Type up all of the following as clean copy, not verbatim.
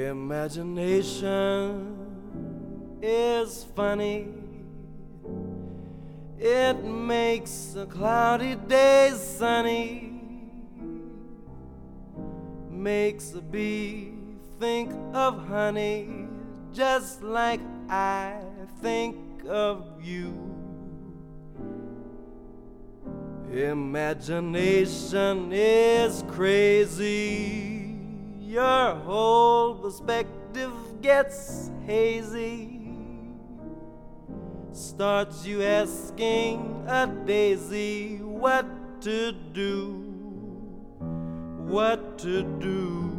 Imagination is funny. It makes a cloudy day sunny, makes a bee think of honey, just like I think of you. Imagination is crazy. Your whole perspective gets hazy. Starts you asking a daisy what to do, what to do.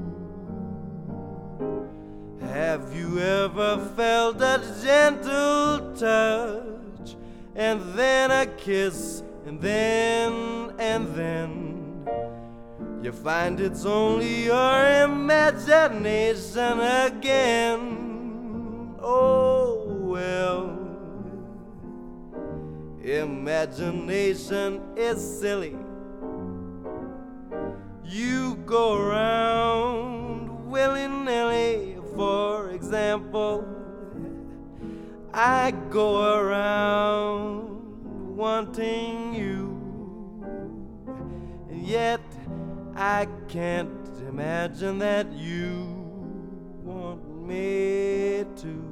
Have you ever felt a gentle touch, and then a kiss, and then you find it's only your imagination again? Oh well, imagination is silly. You go around willy-nilly. For example, I go around wanting you, and yet I can't imagine that you want me to.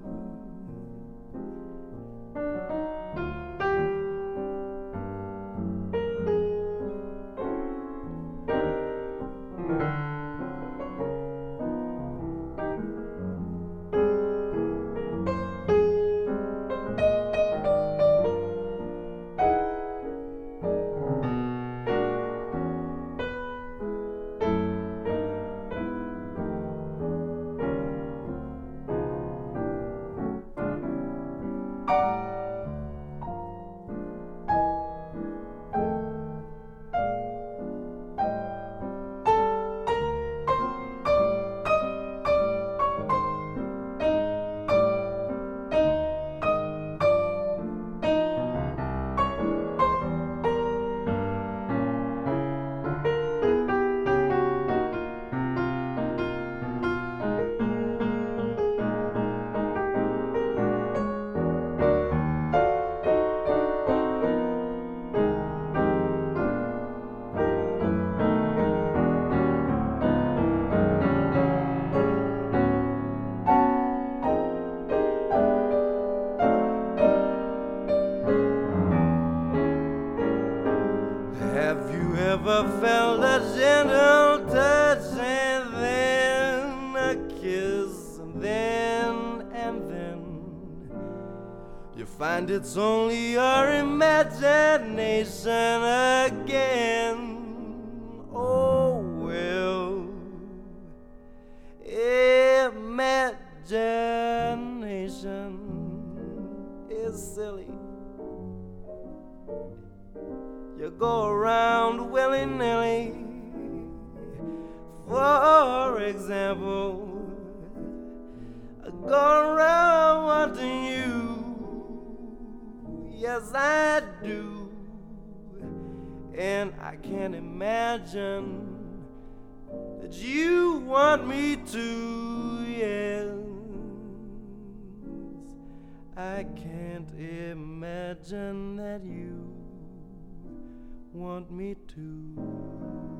Have you ever felt a gentle touch, and then a kiss, and then you find it's only your imagination again? Oh well, imagination is silly. You go around willy-nilly. For example, I go around wanting you. Yes, I do. And I can't imagine that you want me to. Yes, I can't imagine that you want me to.